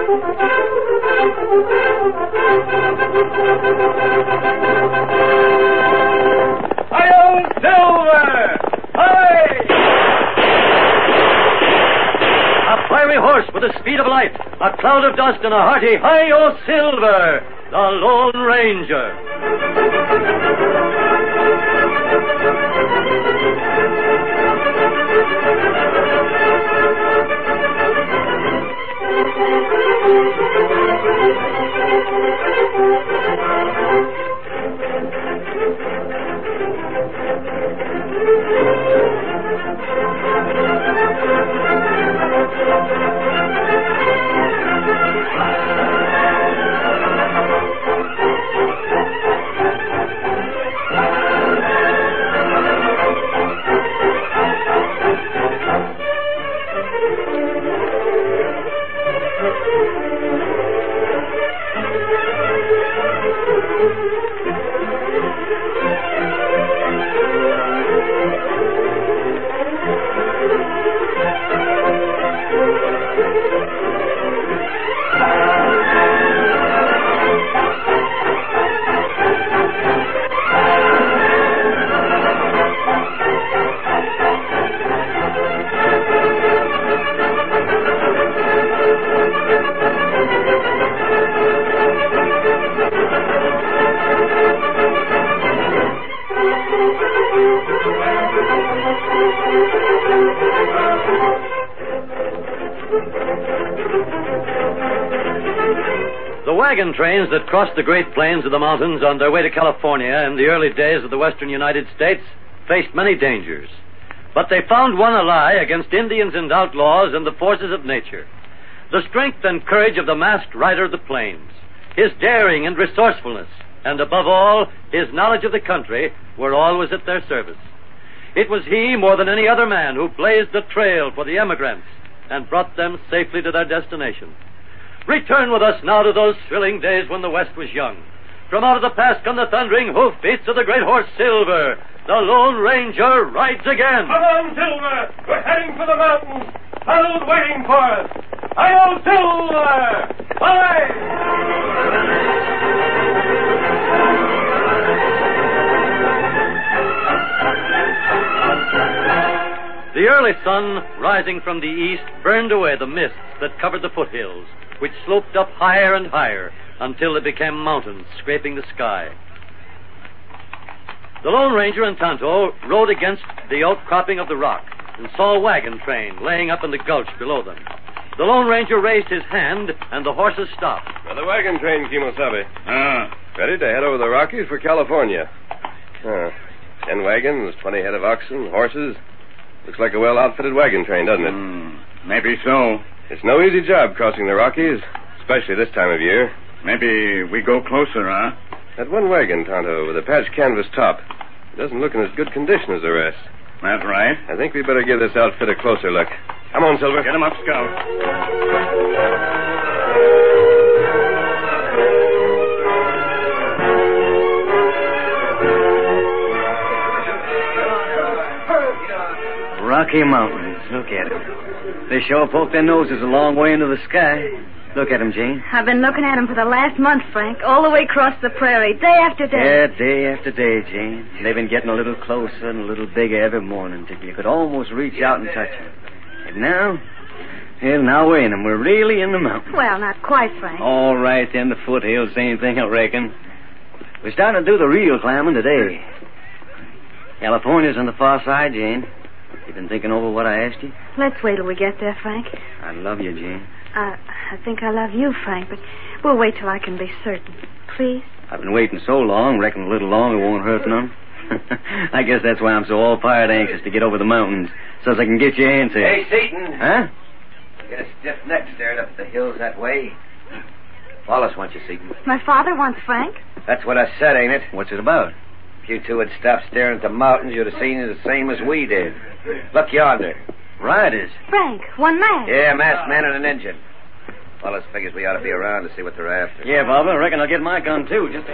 Hi-yo, Silver! Hi! A fiery horse with the speed of light, a cloud of dust, and a hearty Hi-yo, Silver, the Lone Ranger. The wagon trains that crossed the Great Plains of the mountains on their way to California in the early days of the western United States faced many dangers. But they found one ally against Indians and outlaws and the forces of nature. The strength and courage of the masked rider of the plains, his daring and resourcefulness, and above all, his knowledge of the country were always at their service. It was he, more than any other man, who blazed the trail for the emigrants and brought them safely to their destination. Return with us now to those thrilling days when the West was young. From out of the past come the thundering hoofbeats of the great horse Silver. The Lone Ranger rides again. Come on, Silver! We're heading for the mountains. Tunnel's waiting for us. Hi-yo, Silver! Hi! The early sun, rising from the east, burned away the mists that covered the foothills, which sloped up higher and higher until they became mountains scraping the sky. The Lone Ranger and Tonto rode against the outcropping of the rock and saw a wagon train laying up in the gulch below them. The Lone Ranger raised his hand, and the horses stopped. The wagon train, Kimosabe. Ready to head over the Rockies for California. 10 wagons, 20 head of oxen, horses. Looks like a well-outfitted wagon train, doesn't it? Maybe so. It's no easy job crossing the Rockies, especially this time of year. Maybe we go closer, huh? That one wagon, Tonto, with a patched canvas top, doesn't look in as good condition as the rest. That's right. I think we better give this outfit a closer look. Come on, Silver. Get him up, Scout. Rocky Mountains. Look at them. They sure poke their noses a long way into the sky. Look at them, Jane. I've been looking at them for the last month, Frank, all the way across the prairie, day after day. Yeah, day after day, Jane. They've been getting a little closer and a little bigger every morning till you could almost reach out and touch them. And now we're in them. We're really in the mountains. Well, not quite, Frank. All right, then, the foothills, same thing, I reckon. We're starting to do the real climbing today. California's on the far side, Jane. You been thinking over what I asked you? Let's wait till we get there, Frank. I love you, Jane. I think I love you, Frank, but we'll wait till I can be certain. Please? I've been waiting so long, reckon a little longer won't hurt none. I guess that's why I'm so all-fired anxious to get over the mountains, so as I can get your answer. Hey, Seaton. Huh? You got a stiff neck staring up the hills that way. Wallace wants you, Seaton. My father wants Frank. That's what I said, ain't it? What's it about? If you two had stopped staring at the mountains, you'd have seen it the same as we did. Look yonder. Riders. Frank, one man. Yeah, masked man and an engine. Wallace figures we ought to be around to see what they're after. Yeah, Bob, I reckon I'll get my gun, too. Just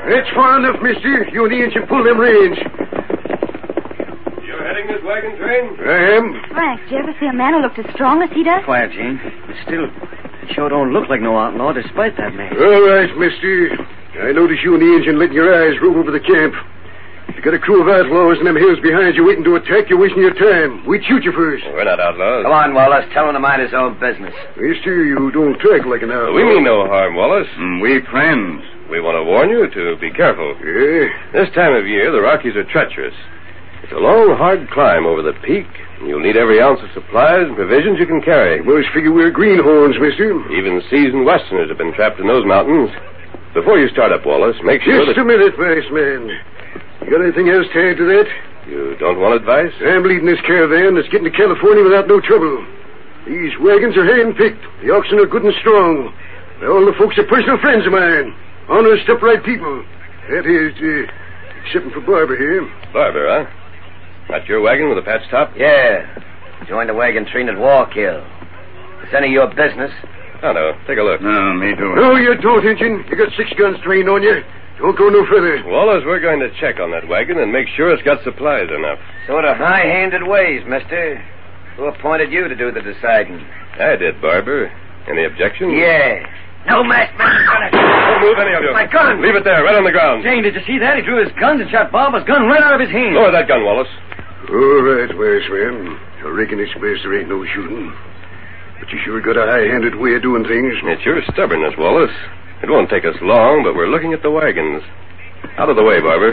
That's far enough, mister. You and the engine pull them reins. You're heading this wagon train? I am. Frank, did you ever see a man who looked as strong as he does? Quiet, Jane. But still, it sure don't look like no outlaw despite that man. All right, mister. I notice you and the engine letting your eyes rove over the camp. You got a crew of outlaws in them hills behind you waiting to attack. You're wasting your time. We'd shoot you first. We're not outlaws. Come on, Wallace. Tell him to mind his own business. Mister, you don't talk like an outlaw. We mean no harm, Wallace. We friends. We want to warn you to be careful. Yeah? This time of year, the Rockies are treacherous. It's a long, hard climb over the peak, and you'll need every ounce of supplies and provisions you can carry. Most figure we're greenhorns, mister. Even seasoned Westerners have been trapped in those mountains. Before you start up, Wallace, make sure Just a minute, vice man. You got anything else to add to that? You don't want advice? I'm leading this caravan that's getting to California without no trouble. These wagons are hand-picked. The oxen are good and strong. All the folks are personal friends of mine. Honest, upright people. That is, except for Barber here. Barber, huh? Not your wagon with a patch top? Yeah. Joined the wagon train at Wallkill. It's any of your business. Oh, no. Take a look. No, me too. No, you don't, Injun. You got 6 guns trained on you. Don't go no further. Wallace, we're going to check on that wagon and make sure it's got supplies enough. Sort of high-handed ways, mister. Who appointed you to do the deciding? I did, Barber. Any objections? Yeah. No, masked man. Don't move any of you. My gun. Leave it there, right on the ground. Jane, did you see that? He drew his guns and shot Barber's gun right out of his hand. Lower that gun, Wallace. All right, vice man. I reckon it's best there ain't no shooting. But you sure got a high-handed way of doing things. It's your stubbornness, Wallace. It won't take us long, but we're looking at the wagons. Out of the way, Barber.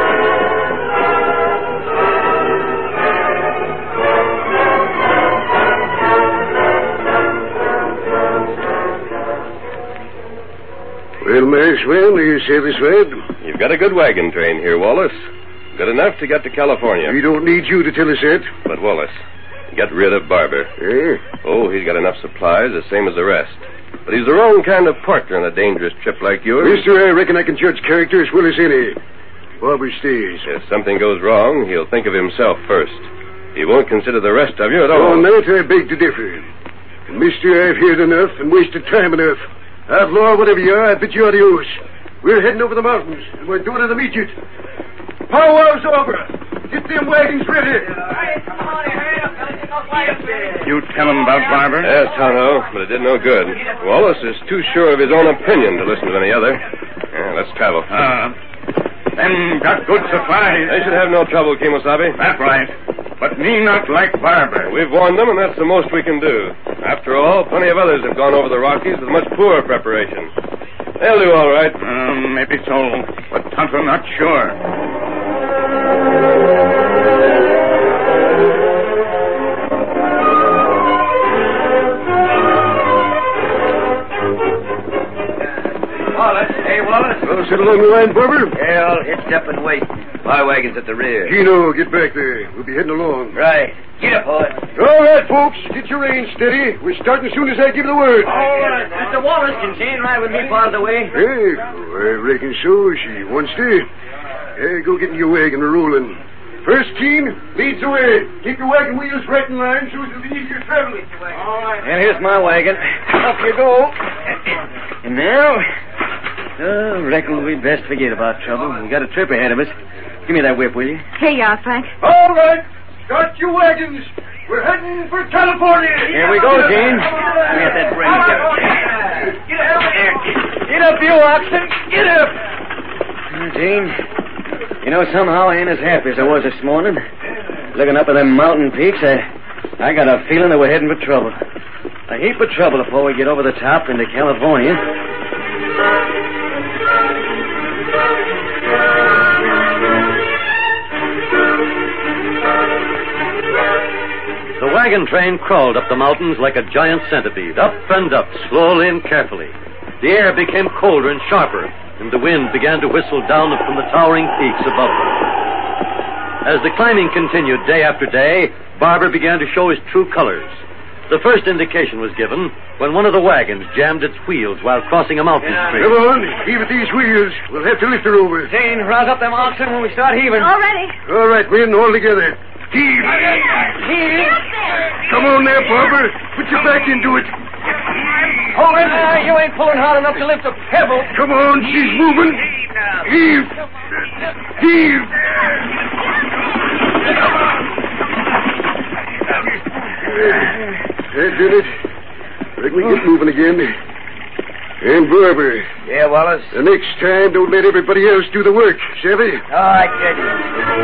Well, Marshman, are you satisfied? You've got a good wagon train here, Wallace. Good enough to get to California. We don't need you to tell us that. But, Wallace, get rid of Barber. Eh? Oh, he's got enough supplies, the same as the rest. But he's the wrong kind of partner on a dangerous trip like yours. Mister, I reckon I can judge character as well as any. Barber stays. If something goes wrong, he'll think of himself first. He won't consider the rest of you at all. On that, I beg to differ. And, mister, I've heard enough and wasted time enough. Outlaw, whatever you are, I bid you adios. We're heading over the mountains, and we're doing it immediate. Powwow's over. Get them wagons ready. You tell him about Barber? Yes, Tonto, but it did no good. Wallace is too sure of his own opinion to listen to any other. Let's travel. Them got good supplies. They should have no trouble, Kimosabe. That's right. But me not like Barber. We've warned them, and that's the most we can do. After all, plenty of others have gone over the Rockies with much poorer preparation. They'll do all right. Maybe so, but Tonto not sure. Wallace. Hey, Wallace. Well, sit along the line, Barber. Yeah, I'll hitch up and wait. My wagon's at the rear. Gino, get back there. We'll be heading along. Right. Get up, boy. All right, folks. Get your reins steady. We're starting as soon as I give the word. All right. Mr. Wallace, can Jane ride with me part of the way? Hey, I reckon so. She wants to. Hey, go get in your wagon and rolling. First team leads the way. Keep your wagon wheels right in line so it'll be easier traveling. All right. And here's my wagon. Up you go. And now, reckon we'd best forget about trouble. We got a trip ahead of us. Give me that whip, will you? Here you are, Frank. All right. Start your wagons. We're heading for California. Here we go, Jane. Get that reins up. Get up, you oxen. Get up. Jane, you know, somehow I ain't as happy as I was this morning. Looking up at them mountain peaks, I got a feeling that we're heading for trouble. A heap of trouble before we get over the top into California. The wagon train crawled up the mountains like a giant centipede, up and up, slowly and carefully. The air became colder and sharper, and the wind began to whistle down from the towering peaks above them. As the climbing continued day after day, Barber began to show his true colors. The first indication was given when one of the wagons jammed its wheels while crossing a mountain stream. Come on, heave at these wheels. We'll have to lift her over. Jane, rouse up them oxen when we start heaving. Already. All right, men, all together. Heave. Heave. Come on there, Barber. Put your back into it. Hold it. You ain't pulling hard enough to lift a pebble. Come on, she's moving. Heave! Heave! That did it. Reckon we get moving again. And Barber. Yeah, Wallace? The next time, don't let everybody else do the work, savvy? All right, Judge.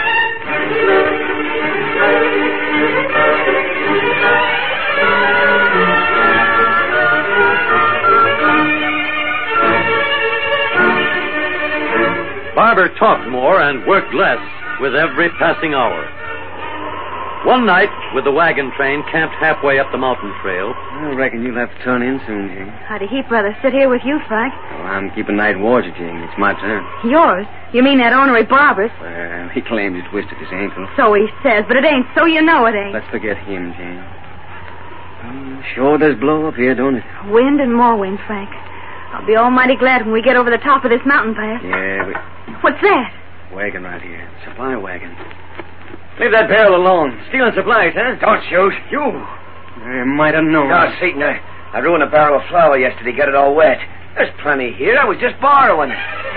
Barber talked more and worked less with every passing hour. One night, with the wagon train camped halfway up the mountain trail. I reckon you'll have to turn in soon, Jane. I'd heap rather sit here with you, Frank. Well, I'm keeping night watch, Jane. It's my turn. Yours? You mean that ornery Barber's? Well, he claims he twisted his ankle. So he says, but it ain't so you know it ain't. Let's forget him, Jane. Sure does blow up here, don't it? Wind and more wind, Frank. I'll be almighty glad when we get over the top of this mountain pass. Yeah, What's that? wagon right here. Supply wagon. Leave that barrel alone. Stealing supplies, huh? Don't shoot. You. I might have known. No, Seton, I ruined a barrel of flour yesterday. Got it all wet. There's plenty here. I was just borrowing.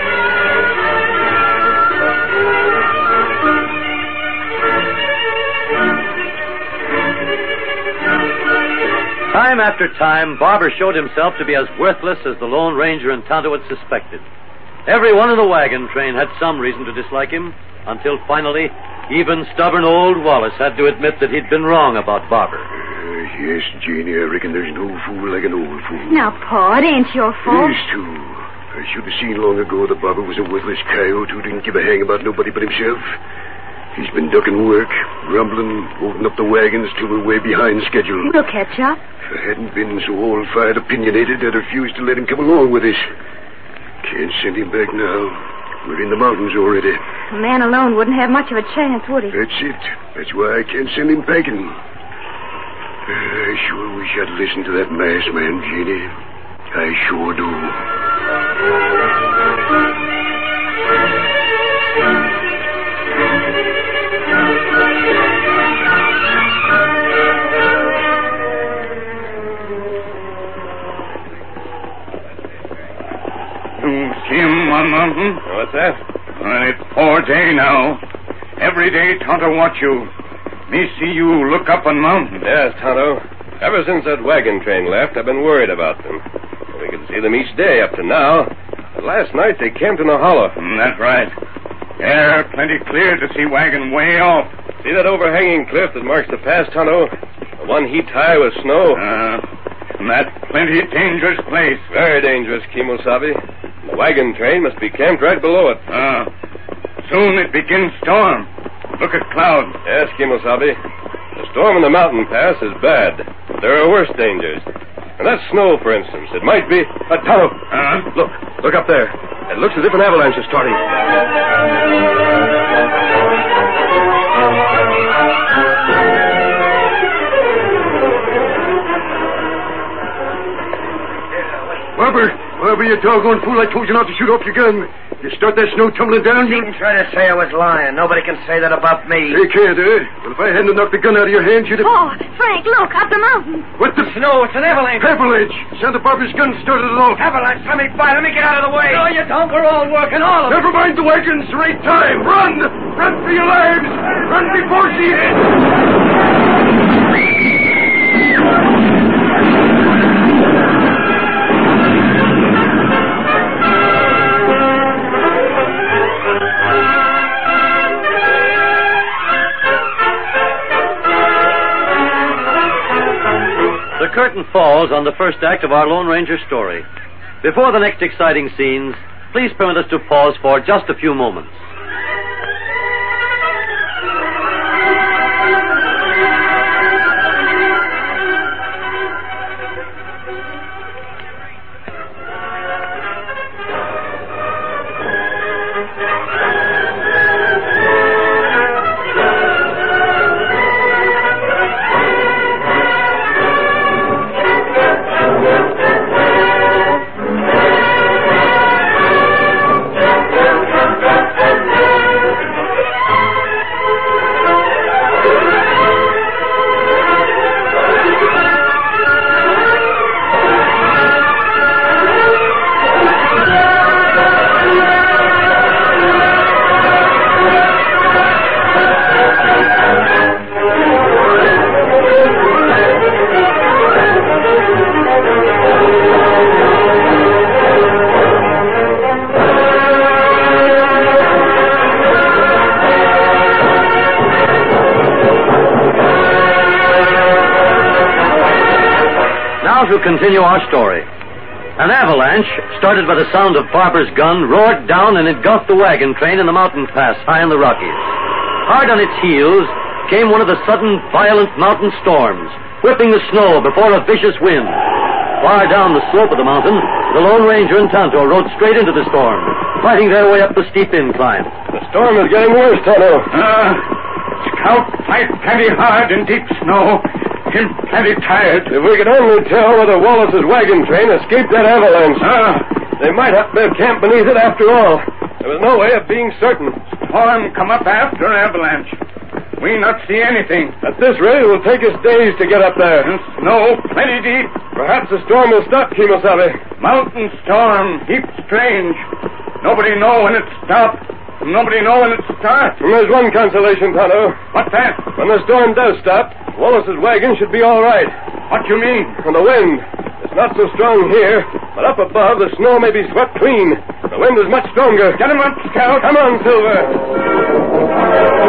Time after time, Barber showed himself to be as worthless as the Lone Ranger and Tonto had suspected. Everyone in the wagon train had some reason to dislike him, until finally, even stubborn old Wallace had to admit that he'd been wrong about Barber. Yes, Janie, I reckon there's no fool like an old fool. Now, Pa, it ain't your fault. It is, too. I should have seen long ago that Barber was a worthless coyote who didn't give a hang about nobody but himself. He's been ducking work, grumbling, holding up the wagons till we're way behind schedule. We'll catch up. If I hadn't been so all-fired opinionated, I'd refuse to let him come along with us. Can't send him back now. We're in the mountains already. A man alone wouldn't have much of a chance, would he? That's it. That's why I can't send him packing. I sure wish I'd listened to that masked man, Jeannie. I sure do. You see him on mountain? What's that? It's 4 day now. Every day Tonto watch you. Me see you look up on mountain. Yes, Tonto. Ever since that wagon train left, I've been worried about them. We could see them each day up to now. But last night they camped in a hollow. That's right. Air plenty clear to see wagon way off. See that overhanging cliff that marks the pass, Tonto? The one heaped high with snow? That plenty dangerous place. Very dangerous, Kimosabe. The wagon train must be camped right below it. Soon it begins storm. Look at cloud. Yes, Kimosabe. The storm in the mountain pass is bad. But there are worse dangers. And that snow, for instance, it might be... Tonto! Look up there. It looks as if an avalanche is starting. Barber, you doggone fool. I told you not to shoot off your gun. You start that snow tumbling down, You can try to say I was lying. Nobody can say that about me. They can't, eh? Well, if I hadn't knocked the gun out of your hands, you'd have... Pa, Frank, look, up the mountain. What the... Snow, it's an avalanche. Avalanche! Santa Barbara's gun started it off. Avalanche, let me fight. Let me get out of the way. No, you don't. We're all working, all of us. Never mind the wagons. There ain't time. Run! Run for your lives! Run before she hits! The curtain falls on the first act of our Lone Ranger story. Before the next exciting scenes, please permit us to pause for just a few moments. to continue our story. An avalanche, started by the sound of Barber's gun, roared down and engulfed the wagon train in the mountain pass high in the Rockies. Hard on its heels came one of the sudden, violent mountain storms, whipping the snow before a vicious wind. Far down the slope of the mountain, the Lone Ranger and Tonto rode straight into the storm, fighting their way up the steep incline. The storm is getting worse, Tonto. Scout fight plenty hard in deep snow. Him plenty tired. If we could only tell whether Wallace's wagon train escaped that avalanche. They might have their camp beneath it after all. There was no way of being certain. Storm come up after avalanche. We not see anything. At this rate, it will take us days to get up there. And snow plenty deep. Perhaps the storm will stop, Kimosabe. Mountain storm, heap strange. Nobody know when it stop. Nobody know when it starts. And there's one consolation, Tonto. What's that? When the storm does stop, Wallace's wagon should be all right. What you mean? And the wind. It's not so strong here, but up above, the snow may be swept clean. The wind is much stronger. Get him up, Scout. Come on, Silver.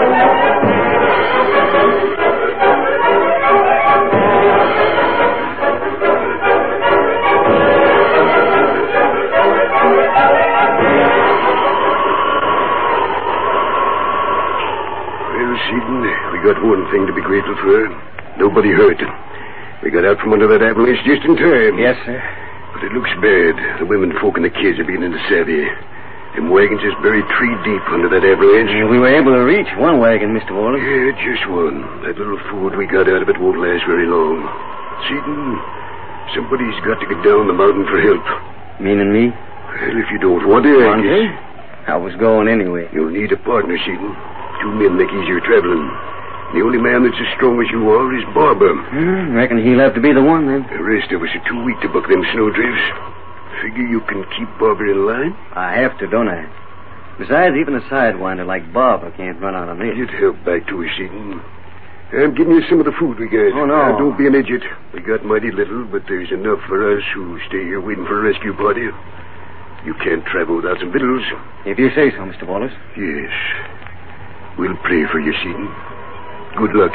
Seaton, we got one thing to be grateful for. Nobody hurt. We got out from under that avalanche just in time. Yes, sir. But it looks bad. The women folk and the kids are beginning to savvy. Them wagons is buried 3 deep under that avalanche. We were able to reach one wagon, Mr. Wallace. Yeah, just one. That little food we got out of it won't last very long. Seaton, somebody's got to get down the mountain for help. Meaning me? Well, if you don't want to, Want to? I was going anyway. You'll need a partner, Seaton. 2 men make easier traveling. The only man that's as strong as you are is Barber. Reckon he'll have to be the one, then. The rest of us are too weak to buck them snowdrifts. Figure you can keep Barber in line? I have to, don't I? Besides, even a sidewinder like Barber can't run out of me. You'd help back to us, Seaton. I'm giving you some of the food we got. Oh, no. Now, don't be an idiot. We got mighty little, but there's enough for us who stay here waiting for a rescue party. You can't travel without some victuals. If you say so, Mr. Wallace. Yes. We'll pray for you, Seaton. Good luck.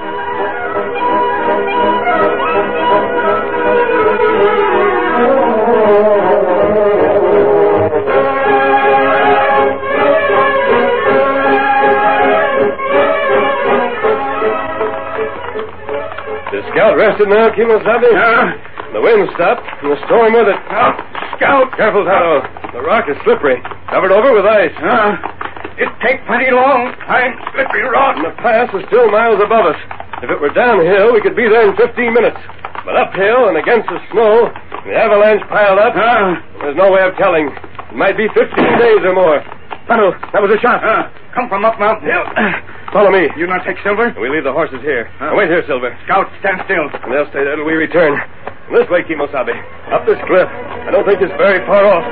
The scout rested now, Kimosabe? The wind stopped, and the storm with it. Scout! Careful, Tonto. The rock is slippery, covered over with ice. It take plenty long. I'm slippery rock. And the pass is still miles above us. If it were downhill, we could be there in 15 minutes. But uphill and against the snow, the avalanche piled up, there's no way of telling. It might be 15 days or more. Tonto, that was a shot. Come from up mountain hill. Follow me. You not take Silver? We leave the horses here. Wait here, Silver. Scout, stand still. And they'll stay there till we return. This way, Kimosabe. Up this cliff. I don't think it's very far off.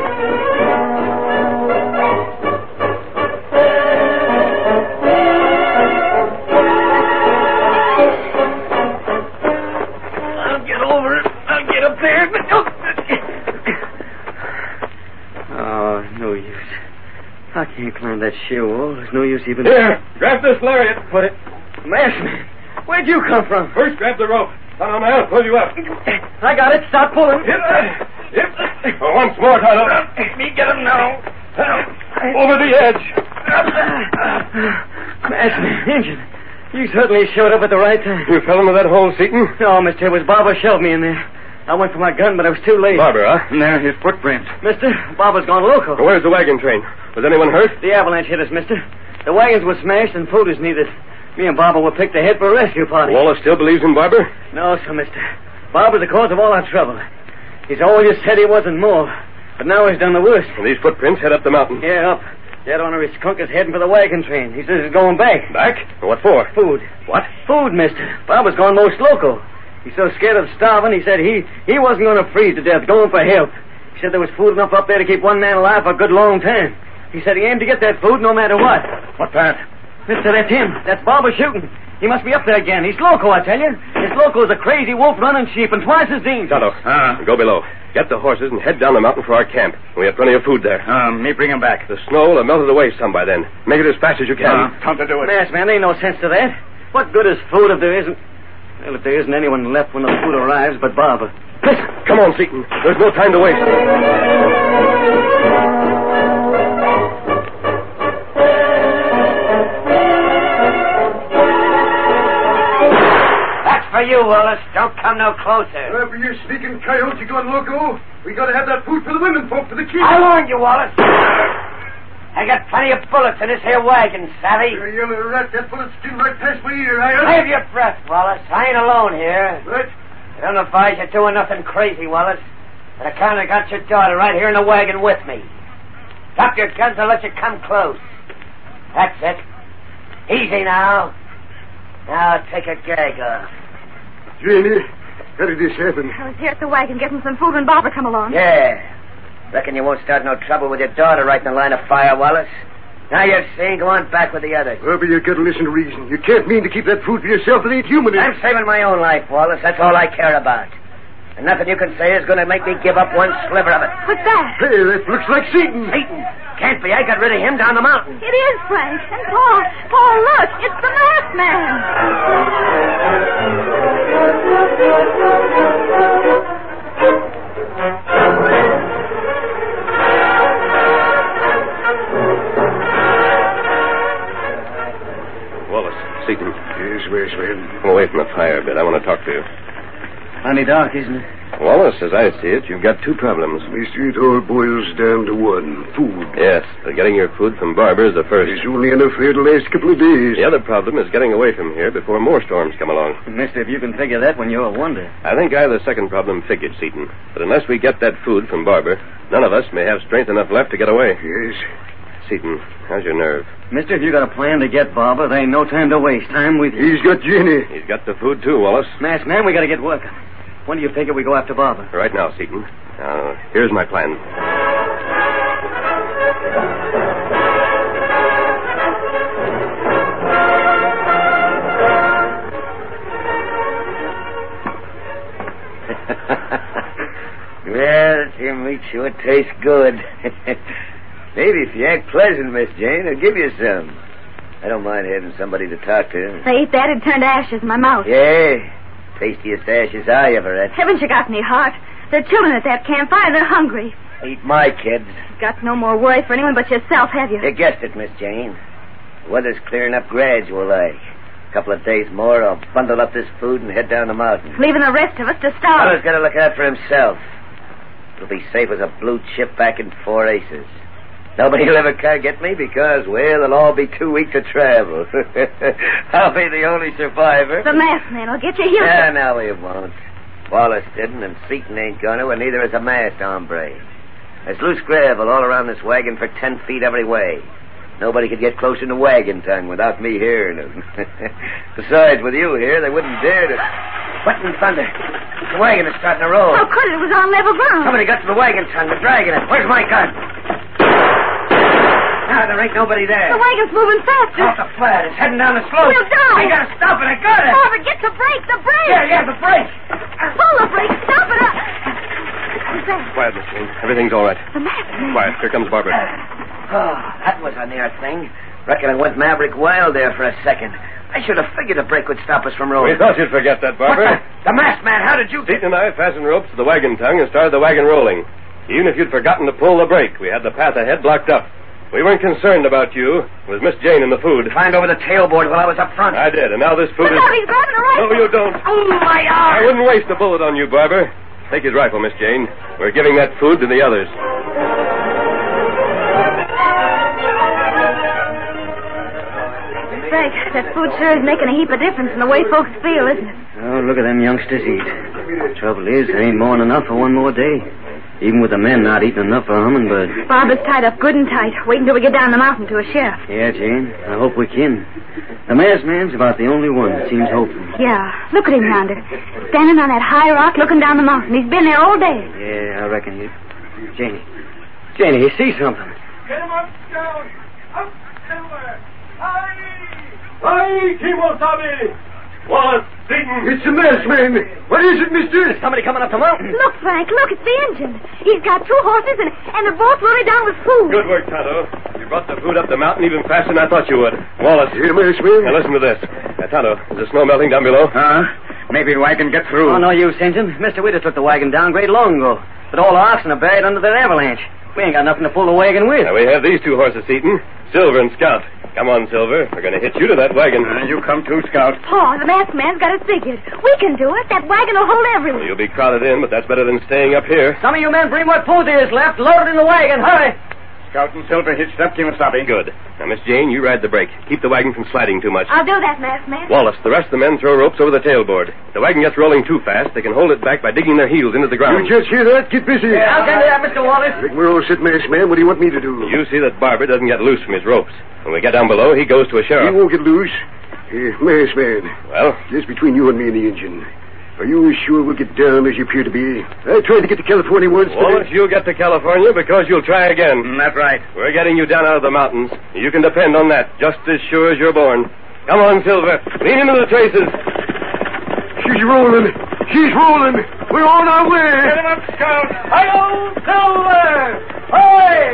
I'll get over it. I'll get up there. Oh, no use. I can't climb that sheer wall. There's no use even... Here, grab this lariat. Put it... Masked man, where'd you come from? First, grab the rope. Tonto, now, I'll pull you up. I got it. Stop pulling. Yep. Once more, Tonto. Me get him now. Over the edge. Masked man, Injun, you certainly showed up at the right time. You fell into that hole, Seaton? No, mister, it was Barber shoved me in there. I went for my gun, but I was too late. Barber, huh? And there, his footprints. Mister, Barber's gone loco. Well, where's the wagon train? Was anyone hurt? The avalanche hit us, mister. The wagons were smashed and food was needed. Me and Barber were picked ahead for a rescue party. Wallace still believes in Barber? No, sir, mister. Barber's the cause of all our trouble. He's always said he wasn't more, but now he's done the worst. And these footprints head up the mountain. Yeah, up. That owner of his skunk is heading for the wagon train. He says he's going back. Back? What for? Food. What? Food, mister. Barber's gone most local. He's so scared of starving, he said he wasn't going to freeze to death, going for help. He said there was food enough up there to keep one man alive for a good long time. He said he aimed to get that food no matter what. What's that? Mister, that's him. That's Barber shooting. He must be up there again. He's loco, I tell you. This loco is a crazy wolf running sheep and twice as dangerous. Tonto, go below. Get the horses and head down the mountain for our camp. We have plenty of food there. Me bring him back. The snow will have melted away some by then. Make it as fast as you can. Time to do it. Masked man, there ain't no sense to that. What good is food if there isn't... Well, if there isn't anyone left when the food arrives but Barber. Listen. Come on, Seaton. There's no time to waste. That's for you, Wallace. Don't come no closer. Wherever you're sneaking coyote, you going loco? We gotta have that food for the women folk, for the kids. I warned you, Wallace. I got plenty of bullets in this here wagon, savvy. You yellow rat, that bullet's still right past my ear, I Save your breath, Wallace. I ain't alone here. What? I don't advise you doing nothing crazy, Wallace. But I kinda got your daughter right here in the wagon with me. Drop your guns and let you come close. That's it. Easy now. Now take a gag off. Janie, how did this happen? I was here at the wagon getting some food when Barbara come along. Yeah. Reckon you won't start no trouble with your daughter right in the line of fire, Wallace. Now you're saying go on back with the others. Barbara, you gotta listen to reason. You can't mean to keep that food for yourself. It ain't human. I'm saving my own life, Wallace. That's all I care about. And nothing you can say is going to make me give up one sliver of it. What's that? Hey, that looks like Seaton. Satan? Can't be. I got rid of him down the mountain. It is Frank. And Paul. Paul, look. It's the masked man. Wallace, Seaton. Yes, where's man? Come away from the fire a bit. I want to talk to you. Plenty dark, isn't it? Wallace, as I see it, you've got two problems. Mister, it all boils down to one. Food. Yes, but getting your food from Barbara is the first. There's only enough here to last a couple of days. The other problem is getting away from here before more storms come along. Mister, if you can figure that one, you're a wonder. I think I have the second problem figured, Seaton. But unless we get that food from Barbara, none of us may have strength enough left to get away. Yes. Seaton, how's your nerve? Mister, if you got a plan to get Barbara, there ain't no time to waste. I'm with you. He's got Jenny. He's got the food, too, Wallace. Masked man, we got to get working. When do you figure we go after Barbara? Right now, Seaton. Now, here's my plan. Well, to meet you, it tastes good. Maybe if you act pleasant, Miss Jane, I'll give you some. I don't mind having somebody to talk to. If I ate that, it'd turn to ashes in my mouth. Yeah. Tastiest ashes I ever had. Haven't you got any heart? There are children at that campfire. They're hungry. Eat my kids. You've got no more worry for anyone but yourself, have you? You guessed it, Miss Jane. The weather's clearing up gradual like. A couple of days more, I'll bundle up this food and head down the mountain. Leaving the rest of us to starve. Fella's got to look out for himself. It'll be safe as a blue chip back in 4 aces. Nobody will ever get me because, well, they'll all be too weak to travel. I'll be the only survivor. The masked man will get you here. Yeah, no, he won't. Wallace didn't, and Seaton ain't gonna, and neither is a masked hombre. There's loose gravel all around this wagon for 10 feet every way. Nobody could get close in the wagon tongue without me hearing them. Besides, with you here, they wouldn't dare to... What in thunder? The wagon is starting to roll. How could it? It was on level ground. Somebody got to the wagon tongue. They're dragging it. Where's my gun? Now, there ain't nobody there. The wagon's moving faster. Off the flat. It's heading down the slope. We'll die. I gotta stop it. I got it. Barbara, get the brake. The brake. Yeah, the brake. Pull the brake. Stop it up. Who's that? Quiet, Miss Jane. Everything's all right. The masked man. Quiet. Here comes Barbara. Oh, that was a near thing. Reckon I went maverick wild there for a second. I should have figured a brake would stop us from rolling. We thought you'd forget that, Barbara. The masked man, how did you... Seaton and I fastened ropes to the wagon tongue and started the wagon rolling. Even if you'd forgotten to pull the brake, we had the path ahead blocked up. We weren't concerned about you. It was Miss Jane and the food. Climbed over the tailboard while I was up front. I did, and now this food Look is... out, he's grabbing a rifle. No, you don't. Oh, my arm! I wouldn't waste a bullet on you, Barbara. Take his rifle, Miss Jane. We're giving that food to the others. Frank, that food sure is making a heap of difference in the way folks feel, isn't it? Oh, look at them youngsters eat. The trouble is, there ain't more than enough for one more day. Even with the men not eating enough for a hummingbird. Barbara's tied up good and tight, waiting till we get down the mountain to a sheriff. Yeah, Jane. I hope we can. The masked man's about the only one that seems hopeful. Yeah, look at him yonder. Standing on that high rock looking down the mountain. He's been there all day. Yeah, I reckon he... Janie, you see something. Get him up, down. Up, somewhere. Hi, Kimosabe. Wallace, Seaton. It's the masked man. What is it, mister? Somebody coming up the mountain. Look, Frank, look, it's the engine. He's got 2 horses, and they're both loaded down with food. Good work, Tonto. You brought the food up the mountain even faster than I thought you would. Wallace. Here, masked man. Now listen to this. Tonto, is the snow melting down below? Maybe I can get through. Oh, no use, Injun. Mr. Withers took the wagon down great long ago. But all the oxen are buried under that avalanche. We ain't got nothing to pull the wagon with. Now, we have these two horses, Seaton. Silver and Scout. Come on, Silver. We're going to hitch you to that wagon. You come too, Scout. Pa, the masked man's got it figured. We can do it. That wagon will hold everyone. You'll be crowded in, but that's better than staying up here. Some of you men bring what food there is left. Load it in the wagon. Hurry. Scout and Silver hitched up, Kimasabi. Good. Now, Miss Jane, you ride the brake. Keep the wagon from sliding too much. I'll do that, masked man. Wallace, the rest of the men throw ropes over the tailboard. If the wagon gets rolling too fast, they can hold it back by digging their heels into the ground. You just hear that? Get busy. I'll tend to that, Mr. Wallace. Think we're all set, masked man. What do you want me to do? You see that Barber doesn't get loose from his ropes. When we get down below, he goes to a He sheriff. won't get loose. Masked man. Well? Just between you and me and the engine. Are you sure we'll get down as you appear to be? I tried to get to California once, Wallace, you'll get to California because you'll try again. That's right. We're getting you down out of the mountains. You can depend on that, just as sure as you're born. Come on, Silver. Lean into the traces. She's rolling. She's rolling. We're on our way. Get him up, Scout. Hi-yo, Silver! Hi!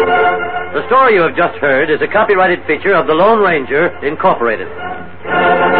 The story you have just heard is a copyrighted feature of the Lone Ranger, Incorporated.